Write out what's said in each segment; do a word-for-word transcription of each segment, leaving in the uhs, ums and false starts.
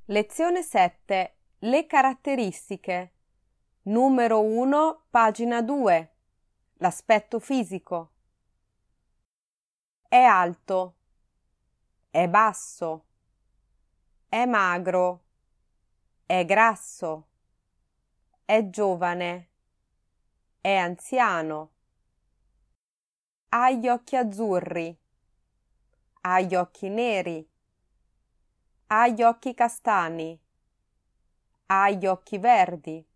Lezione sette. Le caratteristiche. Numero uno, pagina due. L'aspetto fisico. È alto. È basso. È magro. È grasso. È giovane. È anziano. Ha gli occhi azzurri. Ha gli occhi neri. Ha gli occhi castani. Ha gli occhi verdi.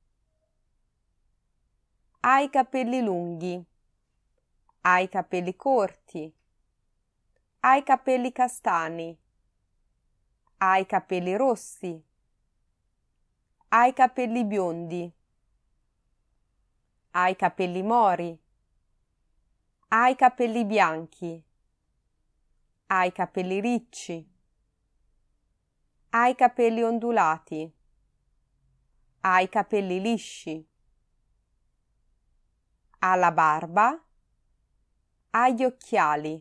Ha i capelli lunghi. Ha i capelli corti. Ha i capelli castani. Ha i capelli rossi. Ha i capelli biondi. Ha i capelli mori. Ha i capelli bianchi. Ha i capelli ricci. Ha i capelli ondulati. Ha i capelli lisci. Ha la barba. Ha gli occhiali.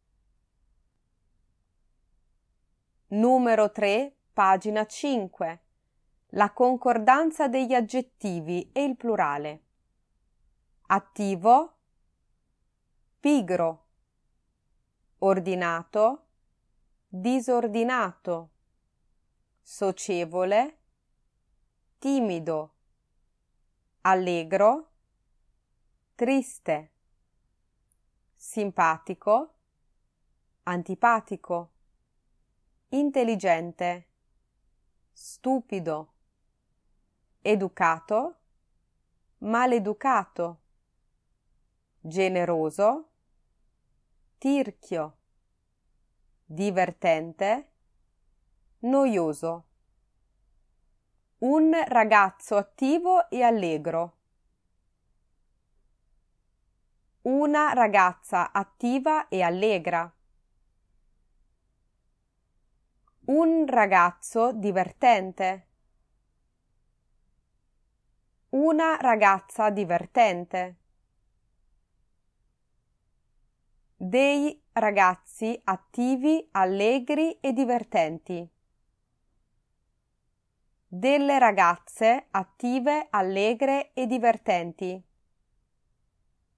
Numero tre, pagina cinque. La concordanza degli aggettivi e il plurale. Attivo, pigro, ordinato, disordinato, socievole, timido, allegro, triste, simpatico, antipatico, intelligente, stupido, educato, maleducato, generoso, tirchio, divertente, noioso. Un ragazzo attivo e allegro. Una ragazza attiva e allegra. Un ragazzo divertente. Una ragazza divertente. Dei ragazzi attivi, allegri e divertenti. Delle ragazze attive, allegre e divertenti.